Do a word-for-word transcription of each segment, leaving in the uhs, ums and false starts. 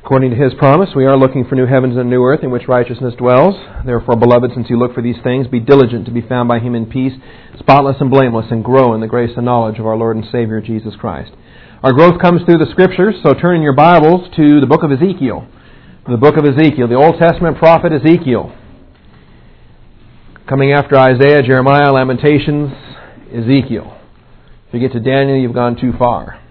According to His promise, we are looking for new heavens and a new earth in which righteousness dwells. Therefore, beloved, since you look for these things, be diligent to be found by Him in peace, spotless and blameless, and grow in the grace and knowledge of our Lord and Savior, Jesus Christ. Our growth comes through the Scriptures, so turn in your Bibles to the book of Ezekiel. The book of Ezekiel, the Old Testament prophet Ezekiel. Coming after Isaiah, Jeremiah, Lamentations, Ezekiel. If you get to Daniel, you've gone too far.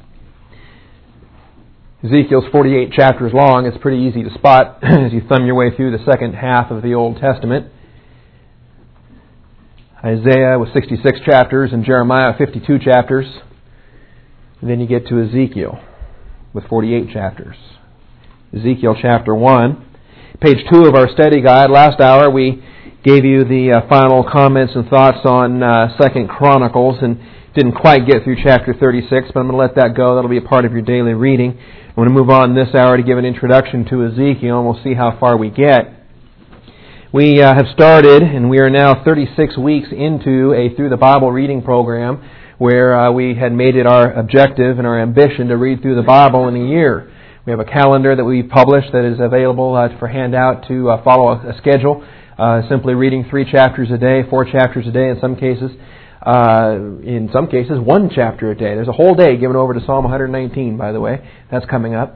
Ezekiel's forty-eight chapters long. It's pretty easy to spot as you thumb your way through the second half of the Old Testament. Isaiah with sixty-six chapters and Jeremiah fifty-two chapters. And then you get to Ezekiel with forty-eight chapters. Ezekiel chapter one. Page two of our study guide. Last hour we gave you the uh, final comments and thoughts on uh, Second Chronicles and didn't quite get through chapter thirty-six, but I'm going to let that go. That'll be a part of your daily reading. I'm going to move on this hour to give an introduction to Ezekiel, and we'll see how far we get. We uh, have started, and we are now thirty-six weeks into a Through the Bible reading program where uh, we had made it our objective and our ambition to read through the Bible in a year. We have a calendar that we published that is available uh, for handout to uh, follow a, a schedule, uh, simply reading three chapters a day, four chapters a day in some cases. Uh, in some cases, one chapter a day. There's a whole day given over to Psalm one nineteen, by the way. That's coming up.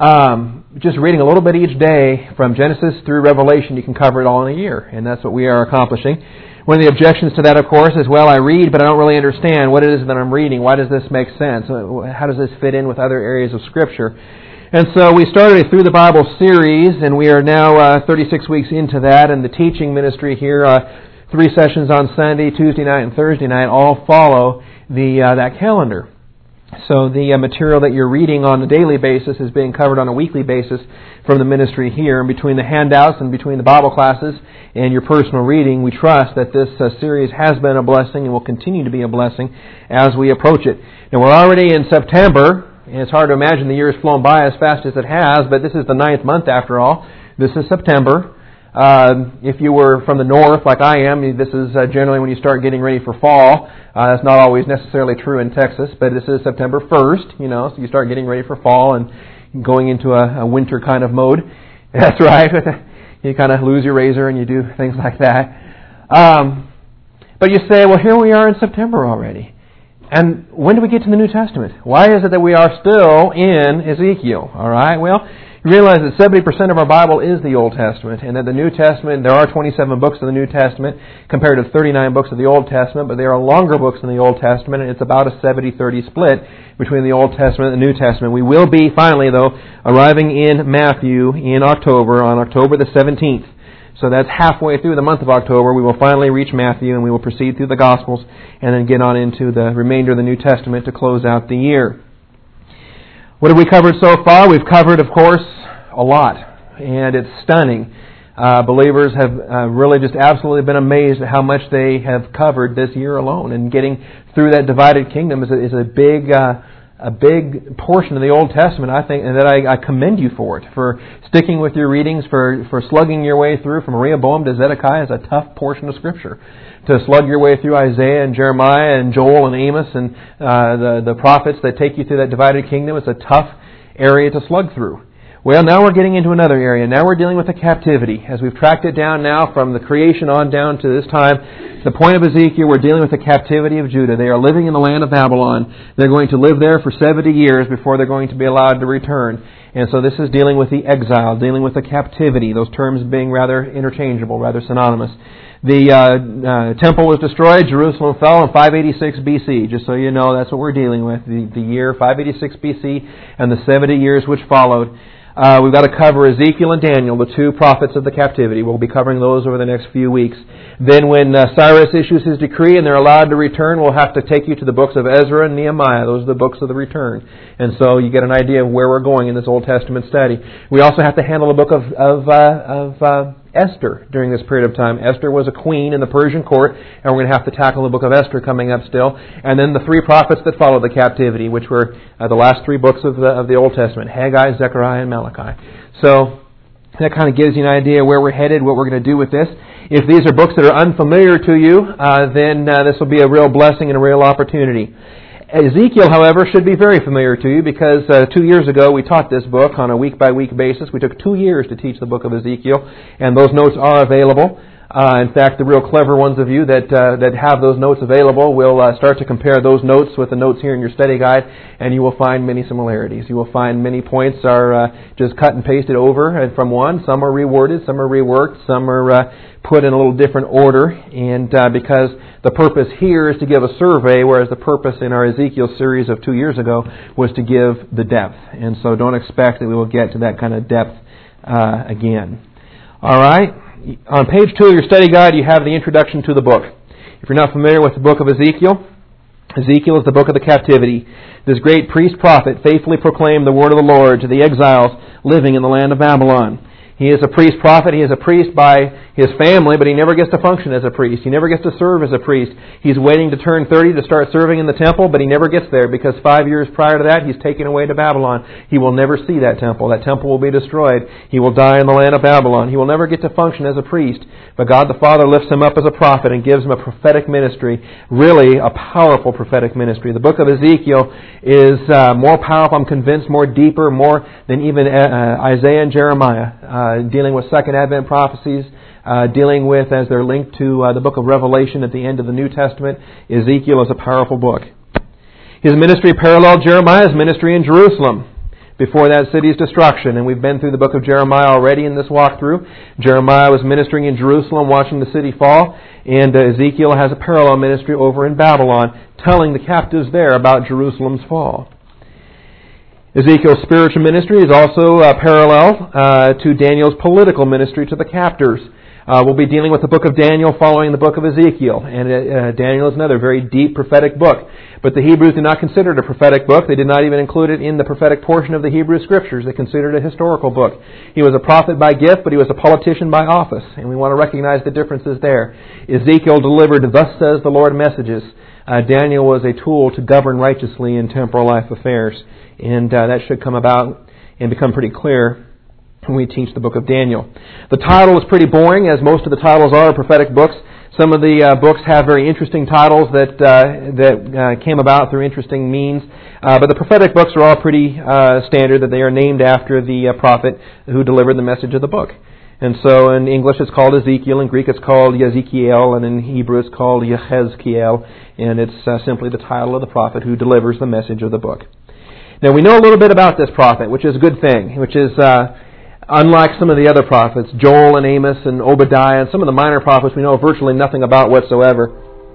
Um, just reading a little bit each day from Genesis through Revelation, you can cover it all in a year, and that's what we are accomplishing. One of the objections to that, of course, is, well, I read, but I don't really understand what it is that I'm reading. Why does this make sense? How does this fit in with other areas of Scripture? And so we started a Through the Bible series, and we are now uh, thirty-six weeks into that, and the teaching ministry here, uh, three sessions on Sunday, Tuesday night, and Thursday night, all follow the uh, that calendar. So the uh, material that you're reading on a daily basis is being covered on a weekly basis from the ministry here. And between the handouts and between the Bible classes and your personal reading, we trust that this uh, series has been a blessing and will continue to be a blessing as we approach it. Now, we're already in September, and it's hard to imagine the year has flown by as fast as it has, but this is the ninth month after all. This is September. Uh, if you were from the north, like I am, this is uh, generally when you start getting ready for fall. Uh, that's not always necessarily true in Texas, but this is September first, you know, so you start getting ready for fall and going into a, a winter kind of mode. That's right. You kind of lose your razor and you do things like that. Um, but you say, well, here we are in September already. And when do we get to the New Testament? Why is it that we are still in Ezekiel? All right, well, you realize that seventy percent of our Bible is the Old Testament, and that the New Testament, there are twenty-seven books of the New Testament compared to thirty-nine books of the Old Testament, but there are longer books in the Old Testament, and it's about a seventy thirty split between the Old Testament and the New Testament. We will be, finally, though, arriving in Matthew in October, on October the seventeenth. So that's halfway through the month of October. We will finally reach Matthew, and we will proceed through the Gospels, and then get on into the remainder of the New Testament to close out the year. What have we covered so far? We've covered, of course, a lot, and it's stunning. Uh, believers have uh, really just absolutely been amazed at how much they have covered this year alone, and getting through that divided kingdom is a, is a big uh, a big portion of the Old Testament, I think, and that I, I commend you for it, for sticking with your readings, for, for slugging your way through from Rehoboam to Zedekiah is a tough portion of Scripture. To slug your way through Isaiah and Jeremiah and Joel and Amos and uh, the, the prophets that take you through that divided kingdom, it's a tough area to slug through. Well, now we're getting into another area. Now we're dealing with the captivity. As we've tracked it down now from the creation on down to this time, the point of Ezekiel, we're dealing with the captivity of Judah. They are living in the land of Babylon. They're going to live there for seventy years before they're going to be allowed to return. And so this is dealing with the exile, dealing with the captivity, those terms being rather interchangeable, rather synonymous. The uh, uh, temple was destroyed, Jerusalem fell in five eighty-six B C. Just so you know, that's what we're dealing with, the, the year five eighty-six B C and the seventy years which followed. Uh, we've got to cover Ezekiel and Daniel, the two prophets of the captivity. We'll be covering those over the next few weeks. Then when uh, Cyrus issues his decree and they're allowed to return, we'll have to take you to the books of Ezra and Nehemiah. Those are the books of the return. And so you get an idea of where we're going in this Old Testament study. We also have to handle the book of, of, uh, of uh, Esther during this period of time. Esther was a queen in the Persian court, and we're going to have to tackle the book of Esther coming up still. And then the three prophets that followed the captivity, which were uh, the last three books of the, of the Old Testament, Haggai, Zechariah, and Malachi. So that kind of gives you an idea where we're headed, what we're going to do with this. If these are books that are unfamiliar to you, uh, then uh, this will be a real blessing and a real opportunity. Ezekiel, however, should be very familiar to you because uh, two years ago we taught this book on a week-by-week basis. We took two years to teach the book of Ezekiel, and those notes are available. Uh, in fact, the real clever ones of you that uh, that have those notes available will uh, start to compare those notes with the notes here in your study guide, and you will find many similarities. You will find many points are uh, just cut and pasted over from one. Some are reworded, some are reworked, some are uh, put in a little different order, and uh, because the purpose here is to give a survey, whereas the purpose in our Ezekiel series of two years ago was to give the depth. And so don't expect that we will get to that kind of depth uh, again. All right. On page two of your study guide, you have the introduction to the book. If you're not familiar with the book of Ezekiel, Ezekiel is the book of the captivity. This great priest-prophet faithfully proclaimed the word of the Lord to the exiles living in the land of Babylon. He is a priest-prophet. He is a priest by his family, but he never gets to function as a priest. He never gets to serve as a priest. He's waiting to turn thirty to start serving in the temple, but he never gets there because five years prior to that, he's taken away to Babylon. He will never see that temple. That temple will be destroyed. He will die in the land of Babylon. He will never get to function as a priest. But God the Father lifts him up as a prophet and gives him a prophetic ministry, really a powerful prophetic ministry. The book of Ezekiel is uh, more powerful, I'm convinced, more deeper, more than even uh, Isaiah and Jeremiah. Uh, Uh, dealing with Second Advent prophecies, uh, dealing with, as they're linked to uh, the book of Revelation at the end of the New Testament, Ezekiel is a powerful book. His ministry paralleled Jeremiah's ministry in Jerusalem before that city's destruction, and we've been through the book of Jeremiah already in this walkthrough. Jeremiah was ministering in Jerusalem, watching the city fall, and uh, Ezekiel has a parallel ministry over in Babylon, telling the captives there about Jerusalem's fall. Ezekiel's spiritual ministry is also uh, parallel uh, to Daniel's political ministry to the captors. Uh, we'll be dealing with the book of Daniel following the book of Ezekiel. And uh, Daniel is another very deep prophetic book. But the Hebrews did not consider it a prophetic book. They did not even include it in the prophetic portion of the Hebrew Scriptures. They considered it a historical book. He was a prophet by gift, but he was a politician by office. And we want to recognize the differences there. Ezekiel delivered, "Thus says the Lord" messages. Uh, Daniel was a tool to govern righteously in temporal life affairs. And uh, that should come about and become pretty clear when we teach the book of Daniel. The title is pretty boring, as most of the titles are of prophetic books. Some of the uh, books have very interesting titles that uh, that uh, came about through interesting means. Uh, but the prophetic books are all pretty uh, standard, that they are named after the uh, prophet who delivered the message of the book. And so in English it's called Ezekiel, in Greek it's called Yezekiel, and in Hebrew it's called Yehezkiel, and it's uh, simply the title of the prophet who delivers the message of the book. Now we know a little bit about this prophet, which is a good thing, which is uh, unlike some of the other prophets, Joel and Amos and Obadiah, and some of the minor prophets we know virtually nothing about whatsoever.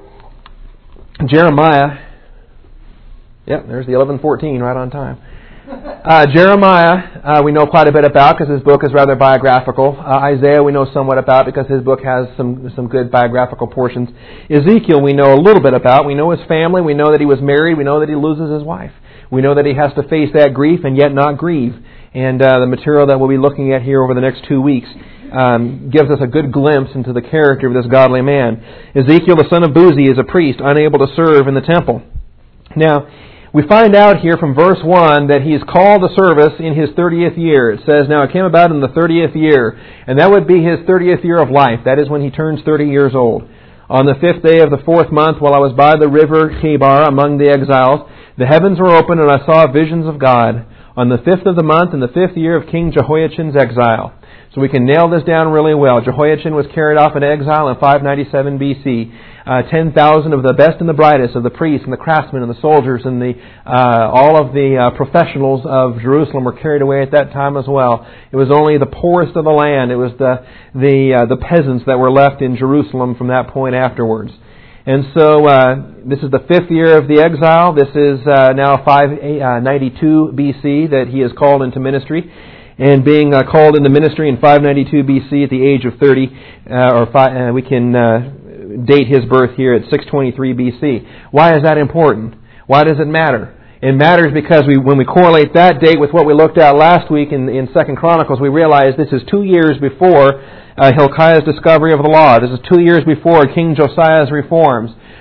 Jeremiah, yep, there's the eleven fourteen right on time. Uh, Jeremiah uh, we know quite a bit about because his book is rather biographical. Uh, Isaiah we know somewhat about because his book has some some good biographical portions. Ezekiel we know a little bit about. We know his family. We know that he was married. We know that he loses his wife. We know that he has to face that grief and yet not grieve. And uh, the material that we'll be looking at here over the next two weeks um, gives us a good glimpse into the character of this godly man. Ezekiel, the son of Buzi, is a priest unable to serve in the temple. Now, we find out here from verse one that he is called to service in his thirtieth year. It says, "Now it came about in the thirtieth year," and that would be his thirtieth year of life. That is when he turns thirty years old. "On the fifth day of the fourth month, while I was by the river Chebar among the exiles, the heavens were opened, and I saw visions of God on the fifth of the month in the fifth year of King Jehoiachin's exile." So we can nail this down really well. Jehoiachin was carried off in exile in five ninety-seven B C. Uh, ten thousand of the best and the brightest of the priests and the craftsmen and the soldiers and the uh, all of the uh, professionals of Jerusalem were carried away at that time as well. It was only the poorest of the land. It was the the uh, the peasants that were left in Jerusalem from that point afterwards. And so uh, this is the fifth year of the exile. This is uh, now five ninety-two B C that he is called into ministry. And being uh, called into ministry in five ninety-two B C at the age of thirty, uh, or five, uh, we can uh, date his birth here at six twenty-three B C. Why is that important? Why does it matter? It matters because we, when we correlate that date with what we looked at last week in, in Second Chronicles, we realize this is two years before Uh, Hilkiah's discovery of the law. This is two years before King Josiah's reforms.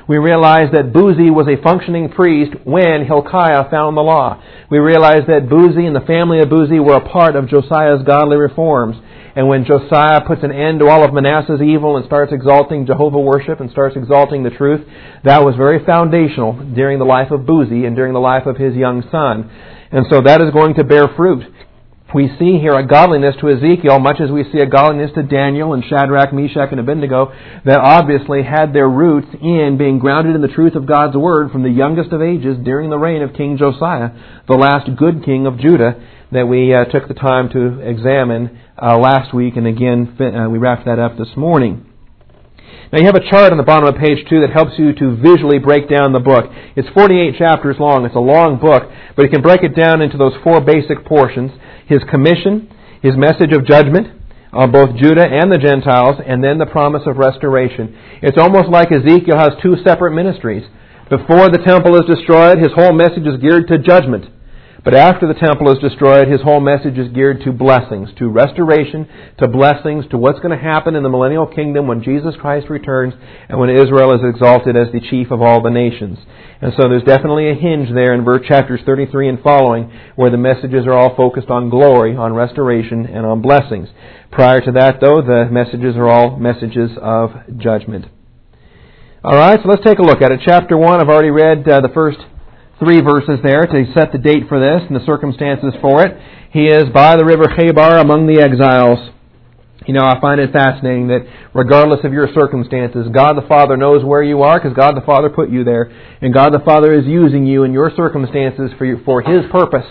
We realize that Buzi was a functioning priest when Hilkiah found the law. We realize that Buzi and the family of Buzi were a part of Josiah's godly reforms. And when Josiah puts an end to all of Manasseh's evil and starts exalting Jehovah worship and starts exalting the truth, that was very foundational during the life of Buzi and during the life of his young son. And so that is going to bear fruit. We see here a godliness to Ezekiel, much as we see a godliness to Daniel and Shadrach, Meshach, and Abednego, that obviously had their roots in being grounded in the truth of God's Word from the youngest of ages during the reign of King Josiah, the last good king of Judah, that we uh, took the time to examine uh, last week, and again uh, we wrapped that up this morning. Now you have a chart on the bottom of page two that helps you to visually break down the book. It's forty-eight chapters long. It's a long book, but you can break it down into those four basic portions: His commission, His message of judgment on both Judah and the Gentiles, and then the promise of restoration. It's almost like Ezekiel has two separate ministries. Before the temple is destroyed, his whole message is geared to judgment. But after the temple is destroyed, his whole message is geared to blessings, to restoration, to blessings, to what's going to happen in the millennial kingdom when Jesus Christ returns and when Israel is exalted as the chief of all the nations. And so there's definitely a hinge there in verse chapters thirty-three and following where the messages are all focused on glory, on restoration, and on blessings. Prior to that, though, the messages are all messages of judgment. All right, so let's take a look at it. Chapter one, I've already read uh, the first three verses there to set the date for this and the circumstances for it. He is by the river Chebar among the exiles. You know, I find it fascinating that regardless of your circumstances, God the Father knows where you are because God the Father put you there. And God the Father is using you in your circumstances for, your, for His purpose.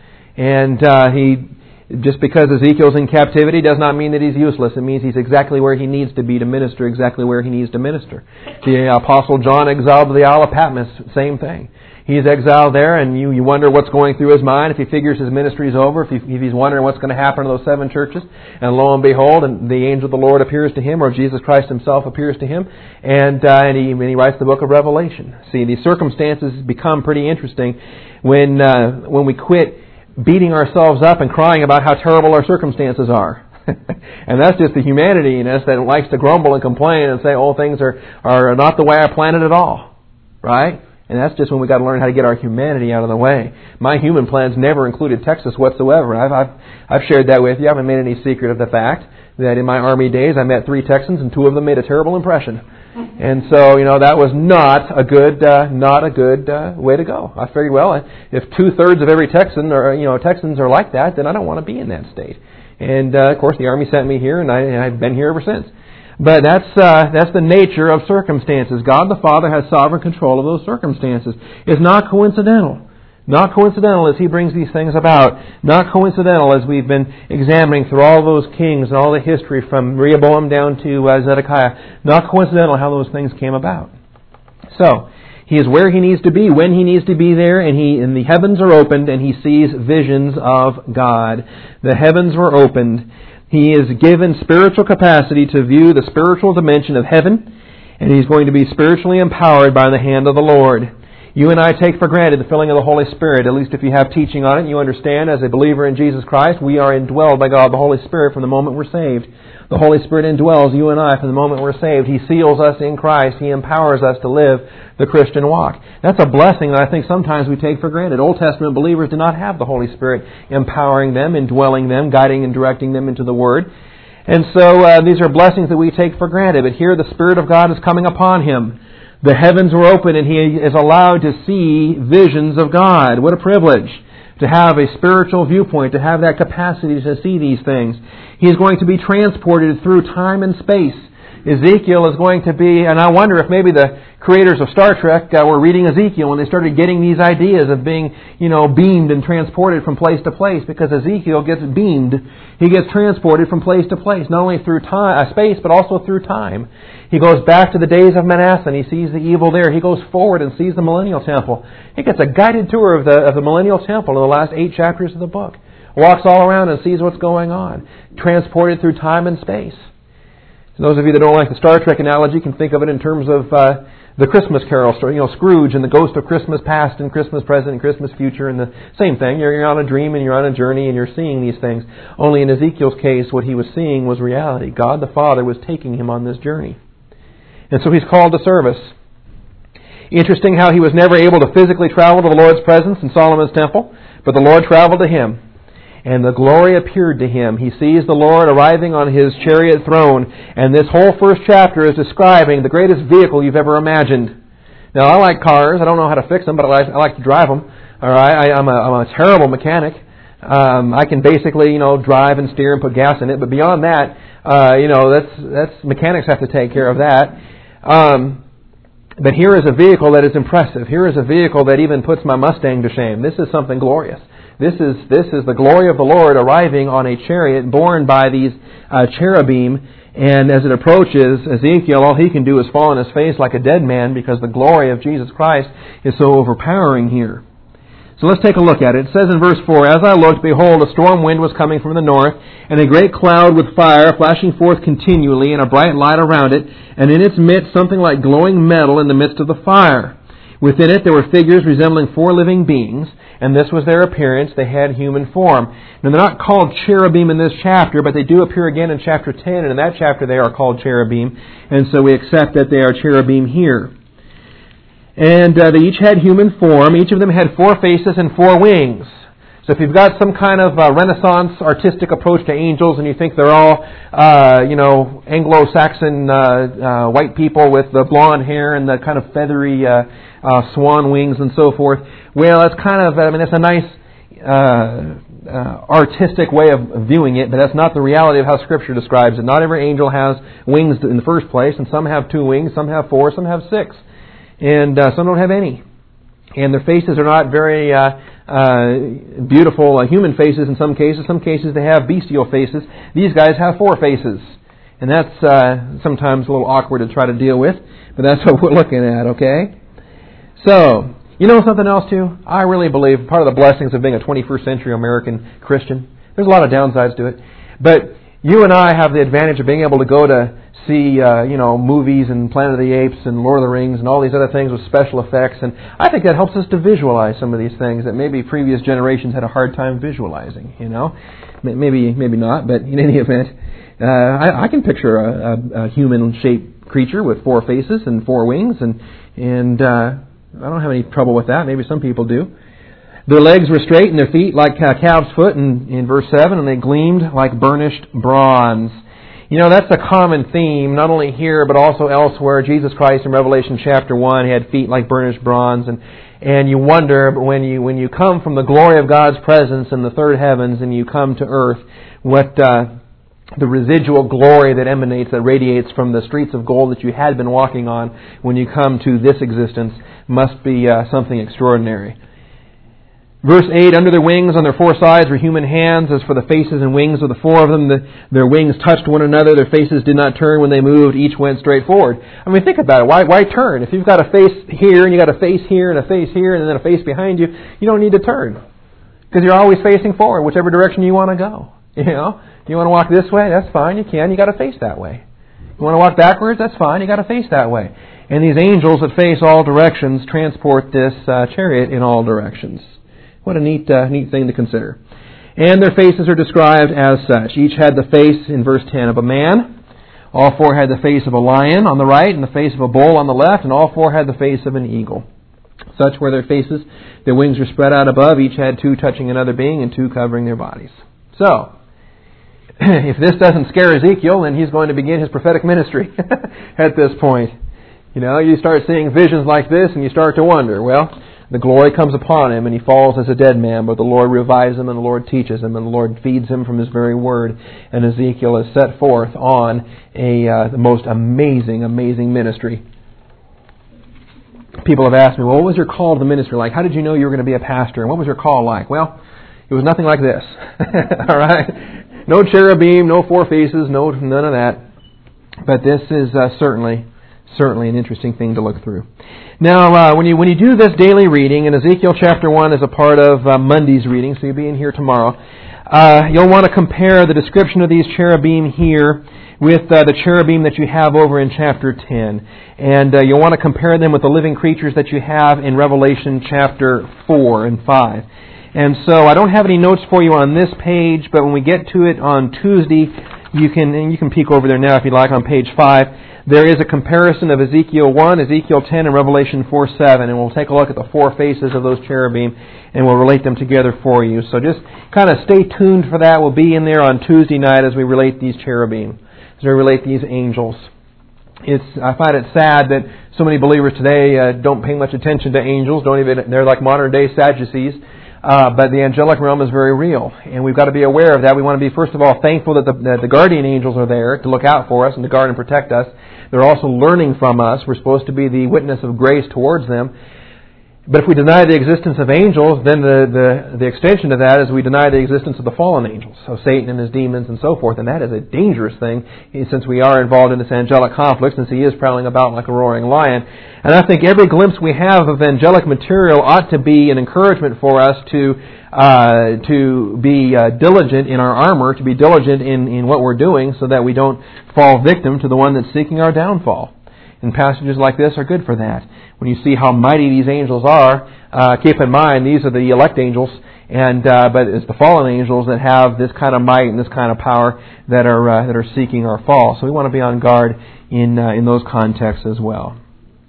And uh, He, just because Ezekiel's in captivity does not mean that he's useless. It means he's exactly where he needs to be to minister, exactly where he needs to minister. The Apostle John exiled to the Isle of Patmos, same thing. He's exiled there, and you, you wonder what's going through his mind, if he figures his ministry's over, if, he, if he's wondering what's going to happen to those seven churches. And lo and behold, and the angel of the Lord appears to him, or Jesus Christ himself appears to him, and, uh, and, he, and he writes the book of Revelation. See, these circumstances become pretty interesting when, uh, when we quit beating ourselves up and crying about how terrible our circumstances are. And that's just the humanity in us that likes to grumble and complain and say, oh, things are, are not the way I planned it at all. Right? And that's just when we got to learn how to get our humanity out of the way. My human plans never included Texas whatsoever. I've, I've, I've shared that with you. I haven't made any secret of the fact that in my Army days I met three Texans and two of them made a terrible impression. And so, you know, that was not a good, uh, not a good uh, way to go. I figured, well, if two-thirds of every Texan or, you know, Texans are like that, then I don't want to be in that state. And, uh, of course, the Army sent me here, and, I, and I've been here ever since. But that's uh, that's the nature of circumstances. God the Father has sovereign control of those circumstances. It's not coincidental. Not coincidental as He brings these things about. Not coincidental as we've been examining through all those kings and all the history from Rehoboam down to uh, Zedekiah. Not coincidental how those things came about. So, He is where He needs to be, when He needs to be there, and He and the heavens are opened, and He sees visions of God. The heavens were opened. He is given spiritual capacity to view the spiritual dimension of heaven, and He's going to be spiritually empowered by the hand of the Lord. You and I take for granted the filling of the Holy Spirit. At least if you have teaching on it, you understand as a believer in Jesus Christ, we are indwelled by God the Holy Spirit from the moment we're saved. The Holy Spirit indwells you and I from the moment we're saved. He seals us in Christ. He empowers us to live the Christian walk. That's a blessing that I think sometimes we take for granted. Old Testament believers did not have the Holy Spirit empowering them, indwelling them, guiding and directing them into the Word. And so uh, these are blessings that we take for granted. But here the Spirit of God is coming upon him. The heavens were open and he is allowed to see visions of God. What a privilege to have a spiritual viewpoint, to have that capacity to see these things. He is going to be transported through time and space. Ezekiel is going to be, and I wonder if maybe the creators of Star Trek uh, were reading Ezekiel when they started getting these ideas of being, you know, beamed and transported from place to place, because Ezekiel gets beamed. He gets transported from place to place, not only through time, uh, space, but also through time. He goes back to the days of Manasseh and he sees the evil there. He goes forward and sees the millennial temple. He gets a guided tour of the, of the millennial temple in the last eight chapters of the book. Walks all around and sees what's going on. Transported through time and space. Those of you that don't like the Star Trek analogy can think of it in terms of uh, the Christmas Carol story. You know, Scrooge and the ghost of Christmas past and Christmas present and Christmas future, and the same thing. You're, you're on a dream and you're on a journey and you're seeing these things. Only in Ezekiel's case, what he was seeing was reality. God the Father was taking him on this journey. And so he's called to service. Interesting how he was never able to physically travel to the Lord's presence in Solomon's temple, but the Lord traveled to him, and the glory appeared to him. He sees the Lord arriving on his chariot throne, and this whole first chapter is describing the greatest vehicle you've ever imagined. Now, I like cars. I don't know how to fix them, but I like, I like to drive them. All right, I, I'm, a, I'm a terrible mechanic. Um, I can basically, you know, drive and steer and put gas in it, but beyond that, uh, you know, that's that's mechanics have to take care of that. Um, but here is a vehicle that is impressive. Here is a vehicle that even puts my Mustang to shame. This is something glorious. This is this is the glory of the Lord arriving on a chariot borne by these uh, cherubim. And as it approaches Ezekiel, all he can do is fall on his face like a dead man because the glory of Jesus Christ is so overpowering here. So let's take a look at it. It says in verse four, "As I looked, behold, a storm wind was coming from the north, and a great cloud with fire flashing forth continually, and a bright light around it, and in its midst something like glowing metal in the midst of the fire. Within it there were figures resembling four living beings, and this was their appearance. They had human form." Now, they're not called cherubim in this chapter, but they do appear again in chapter ten, and in that chapter they are called cherubim, and so we accept that they are cherubim here. And uh, they each had human form. Each of them had four faces and four wings. So if you've got some kind of uh, Renaissance artistic approach to angels and you think they're all, uh, you know, Anglo-Saxon uh, uh, white people with the blonde hair and the kind of feathery uh, uh, swan wings and so forth, well, that's kind of, I mean, that's a nice uh, uh, artistic way of viewing it, but that's not the reality of how Scripture describes it. Not every angel has wings in the first place, and some have two wings, some have four, some have six. And uh, some don't have any. And their faces are not very uh, uh, beautiful uh, human faces in some cases. Some cases they have bestial faces. These guys have four faces. And that's uh, sometimes a little awkward to try to deal with. But that's what we're looking at, okay? So, you know something else too? I really believe part of the blessings of being a twenty-first century American Christian, there's a lot of downsides to it. But you and I have the advantage of being able to go to see, uh, you know, movies and Planet of the Apes and Lord of the Rings and all these other things with special effects. And I think that helps us to visualize some of these things that maybe previous generations had a hard time visualizing, you know. Maybe maybe not, but in any event, uh, I, I can picture a, a, a human-shaped creature with four faces and four wings, and, and uh, I don't have any trouble with that. Maybe some people do. Their legs were straight and their feet like a calf's foot in, in verse seven, and they gleamed like burnished bronze. You know, that's a common theme, not only here, but also elsewhere. Jesus Christ in Revelation chapter one had feet like burnished bronze. And, and you wonder, when you when you come from the glory of God's presence in the third heavens and you come to earth, what uh, the residual glory that emanates, that radiates from the streets of gold that you had been walking on when you come to this existence must be uh, something extraordinary. Verse eight, "Under their wings on their four sides were human hands. As for the faces and wings of the four of them, the, their wings touched one another. Their faces did not turn when they moved. Each went straight forward." I mean, think about it. Why, why turn? If you've got a face here, and you've got a face here, and a face here, and then a face behind you, you don't need to turn. Because you're always facing forward, whichever direction you want to go. You know? You want to walk this way? That's fine. You can. You got to face that way. You want to walk backwards? That's fine. You got to face that way. And these angels that face all directions transport this uh, chariot in all directions. What a neat, uh, neat thing to consider. And their faces are described as such. Each had the face, in verse ten, of a man. All four had the face of a lion on the right and the face of a bull on the left, and all four had the face of an eagle. Such were their faces. Their wings were spread out above. Each had two touching another being and two covering their bodies. So, if this doesn't scare Ezekiel, then he's going to begin his prophetic ministry at this point. You know, you start seeing visions like this and you start to wonder, well, the glory comes upon him and he falls as a dead man, but the Lord revives him and the Lord teaches him and the Lord feeds him from his very word. And Ezekiel is set forth on a uh, the most amazing, amazing ministry. People have asked me, well, what was your call to the ministry like? How did you know you were going to be a pastor? And what was your call like? Well, it was nothing like this. All right? No cherubim, no four faces, no none of that. But this is uh, certainly, certainly an interesting thing to look through. Now, uh, when you when you do this daily reading, and Ezekiel chapter one is a part of uh, Monday's reading, so you'll be in here tomorrow, uh, you'll want to compare the description of these cherubim here with uh, the cherubim that you have over in chapter ten. And uh, you'll want to compare them with the living creatures that you have in Revelation chapter four and five. And so I don't have any notes for you on this page, but when we get to it on Tuesday, you can and you can peek over there now if you'd like on page five. There is a comparison of Ezekiel one, Ezekiel ten, and Revelation four seven, and we'll take a look at the four faces of those cherubim, and we'll relate them together for you. So just kind of stay tuned for that. We'll be in there on Tuesday night as we relate these cherubim, as we relate these angels. It's I find it sad that so many believers today uh, don't pay much attention to angels. Don't even they're like modern day Sadducees. Uh, but the angelic realm is very real, and we've got to be aware of that. We want to be, first of all, thankful that the, that the guardian angels are there to look out for us and to guard and protect us. They're also learning from us. We're supposed to be the witness of grace towards them. But if we deny the existence of angels, then the, the, the extension to that is we deny the existence of the fallen angels, so Satan and his demons and so forth. And that is a dangerous thing, since we are involved in this angelic conflict, since he is prowling about like a roaring lion. And I think every glimpse we have of angelic material ought to be an encouragement for us to uh, to be uh, diligent in our armor, to be diligent in, in what we're doing, so that we don't fall victim to the one that's seeking our downfall. And passages like this are good for that. When you see how mighty these angels are, uh, keep in mind these are the elect angels, and uh, but it's the fallen angels that have this kind of might and this kind of power that are uh, that are seeking our fall. So we want to be on guard in uh, in those contexts as well.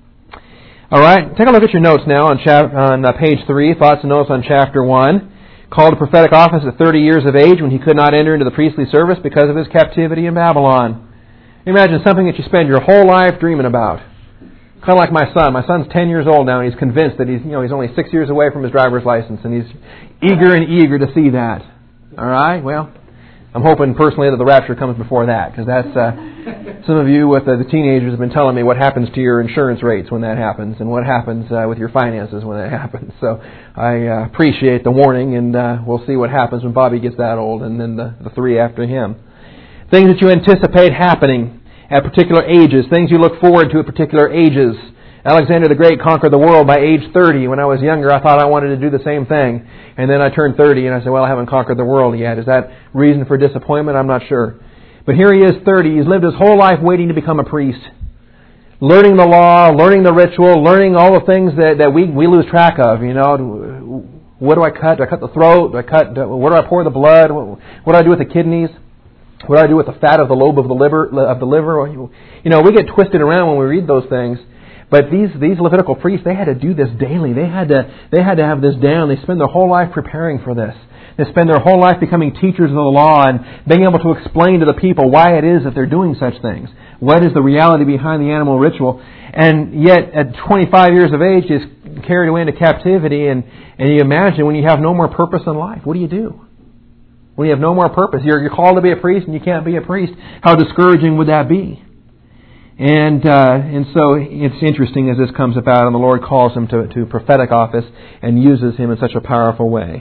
All right, take a look at your notes now on chap- on uh, page three. Thoughts and notes on chapter one. Called to prophetic office at thirty years of age when he could not enter into the priestly service because of his captivity in Babylon. Imagine something that you spend your whole life dreaming about. Kind of like my son. My son's ten years old now, and he's convinced that he's, you know, he's only six years away from his driver's license, and he's eager and eager to see that. All right? Well, I'm hoping personally that the rapture comes before that, because that's uh, some of you with uh, the teenagers have been telling me what happens to your insurance rates when that happens, and what happens uh, with your finances when that happens. So I uh, appreciate the warning, and uh, we'll see what happens when Bobby gets that old, and then the, the three after him. Things that you anticipate happening at particular ages, things you look forward to at particular ages. Alexander the Great conquered the world by age thirty. When I was younger, I thought I wanted to do the same thing. And then I turned thirty and I said, well, I haven't conquered the world yet. Is that reason for disappointment? I'm not sure. But here he is, thirty. He's lived his whole life waiting to become a priest. Learning the law, learning the ritual, learning all the things that, that we, we lose track of. You know, what do I cut? Do I cut the throat? Do I cut? Where do I pour the blood? What, what do I do with the kidneys? What do I do with the fat of the lobe of the liver? Of the liver, you know, we get twisted around when we read those things. But these these Levitical priests, they had to do this daily. They had to they had to have this down. They spend their whole life preparing for this. They spend their whole life becoming teachers of the law and being able to explain to the people why it is that they're doing such things. What is the reality behind the animal ritual? And yet, at twenty-five years of age, is carried away into captivity. And and you imagine when you have no more purpose in life, what do you do? When you have no more purpose, you're, you're called to be a priest and you can't be a priest. How discouraging would that be? And uh, and so it's interesting as this comes about, and the Lord calls him to, to prophetic office and uses him in such a powerful way.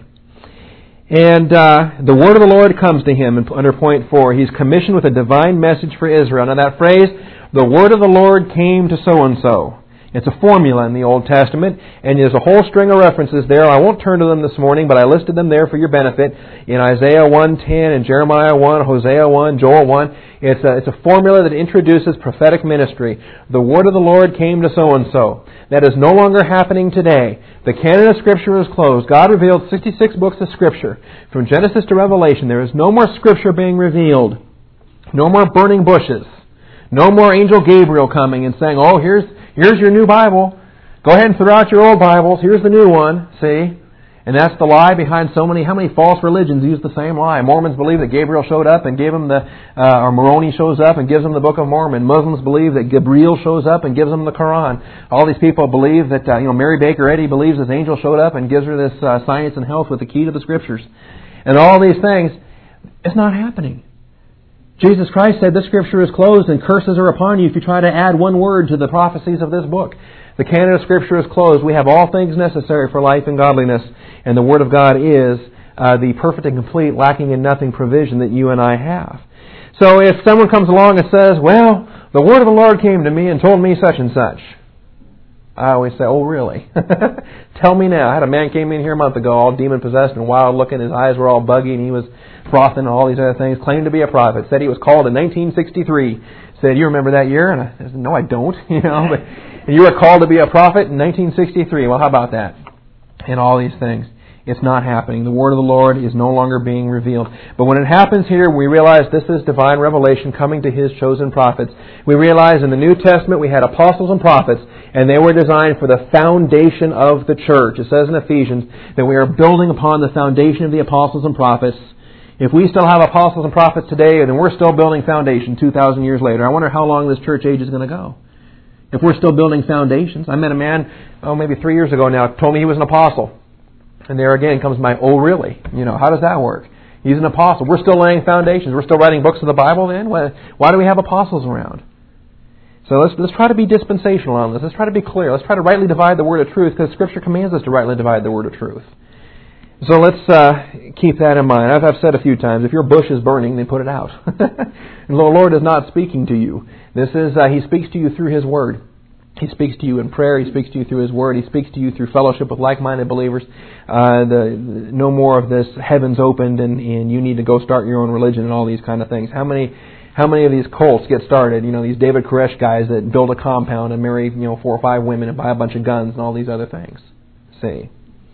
And uh, the word of the Lord comes to him under point four. He's commissioned with a divine message for Israel. Now that phrase, the word of the Lord came to so-and-so. It's a formula in the Old Testament, and there's a whole string of references there. I won't turn to them this morning, but I listed them there for your benefit. In Isaiah one ten, and Jeremiah one, Hosea one, Joel one. It's a, it's a formula that introduces prophetic ministry. The word of the Lord came to so-and-so. That is no longer happening today. The canon of Scripture is closed. God revealed sixty-six books of Scripture. From Genesis to Revelation, there is no more Scripture being revealed. No more burning bushes. No more angel Gabriel coming and saying, oh, here's Here's your new Bible. Go ahead and throw out your old Bibles. Here's the new one. See? And that's the lie behind so many, how many false religions use the same lie? Mormons believe that Gabriel showed up and gave them the, uh, or Moroni shows up and gives them the Book of Mormon. Muslims believe that Gabriel shows up and gives them the Quran. All these people believe that, uh, you know, Mary Baker Eddy believes this angel showed up and gives her this uh, science and health with the key to the Scriptures. And all these things, it's not happening. Jesus Christ said, this Scripture is closed and curses are upon you if you try to add one word to the prophecies of this book. The canon of Scripture is closed. We have all things necessary for life and godliness, and the Word of God is uh, the perfect and complete, lacking in nothing provision that you and I have. So if someone comes along and says, well, the Word of the Lord came to me and told me such and such, I always say, oh, really? Tell me now. I had a man came in here a month ago, all demon-possessed and wild-looking. His eyes were all buggy, and he was frothing and all these other things. Claimed to be a prophet. Said he was called in nineteen sixty-three. Said, you remember that year? And I said, no, I don't. You know, but you were called to be a prophet in nineteen sixty-three. Well, how about that? And all these things. It's not happening. The Word of the Lord is no longer being revealed. But when it happens here, we realize this is divine revelation coming to His chosen prophets. We realize in the New Testament we had apostles and prophets, and they were designed for the foundation of the church. It says in Ephesians that we are building upon the foundation of the apostles and prophets. If we still have apostles and prophets today, then we're still building foundation two thousand years later. I wonder how long this church age is going to go. If we're still building foundations. I met a man, oh, maybe three years ago now, told me he was an apostle. And there again comes my, oh, really? You know, how does that work? He's an apostle. We're still laying foundations. We're still writing books of the Bible then? Why do we have apostles around? So let's, let's try to be dispensational on this. Let's try to be clear. Let's try to rightly divide the word of truth, because Scripture commands us to rightly divide the word of truth. So let's uh, keep that in mind. I've, I've said a few times, if your bush is burning, then put it out. And the Lord is not speaking to you. This is uh, He speaks to you through His Word. He speaks to you in prayer. He speaks to you through His Word. He speaks to you through fellowship with like-minded believers. Uh, the, no more of this heavens opened and, and you need to go start your own religion and all these kind of things. How many how many of these cults get started? You know, these David Koresh guys that build a compound and marry, you know, four or five women and buy a bunch of guns and all these other things. See?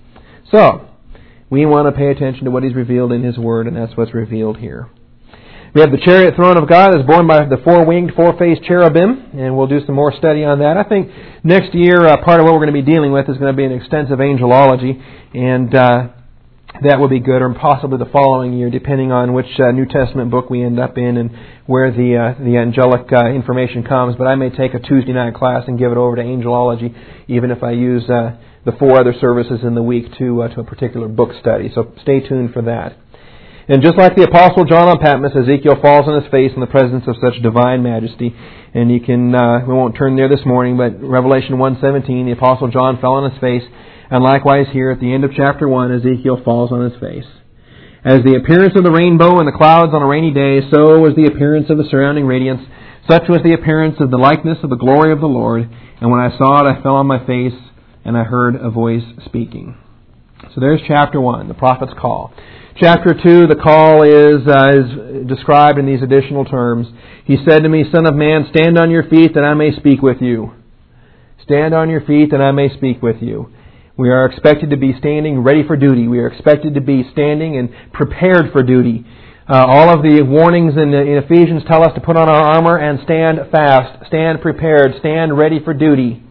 So, we want to pay attention to what He's revealed in His Word, and that's what's revealed here. We have the chariot throne of God that's borne by the four-winged, four-faced cherubim, and we'll do some more study on that. I think next year, uh, part of what we're going to be dealing with is going to be an extensive angelology, and uh, that will be good, or possibly the following year, depending on which uh, New Testament book we end up in and where the uh, the angelic uh, information comes. But I may take a Tuesday night class and give it over to angelology, even if I use uh, the four other services in the week to uh, to a particular book study. So stay tuned for that. And just like the Apostle John on Patmos, Ezekiel falls on his face in the presence of such divine majesty. And you can, uh, we won't turn there this morning, but Revelation one seventeen, the Apostle John fell on his face. And likewise here at the end of chapter one, Ezekiel falls on his face. As the appearance of the rainbow in the clouds on a rainy day, so was the appearance of the surrounding radiance. Such was the appearance of the likeness of the glory of the Lord. And when I saw it, I fell on my face, and I heard a voice speaking. So there's chapter one, the prophet's call. Chapter two, the call is, uh, is described in these additional terms. He said to me, Son of man, stand on your feet that I may speak with you. Stand on your feet that I may speak with you. We are expected to be standing ready for duty. We are expected to be standing and prepared for duty. Uh, all of the warnings in, in Ephesians tell us to put on our armor and stand fast, stand prepared, stand ready for duty.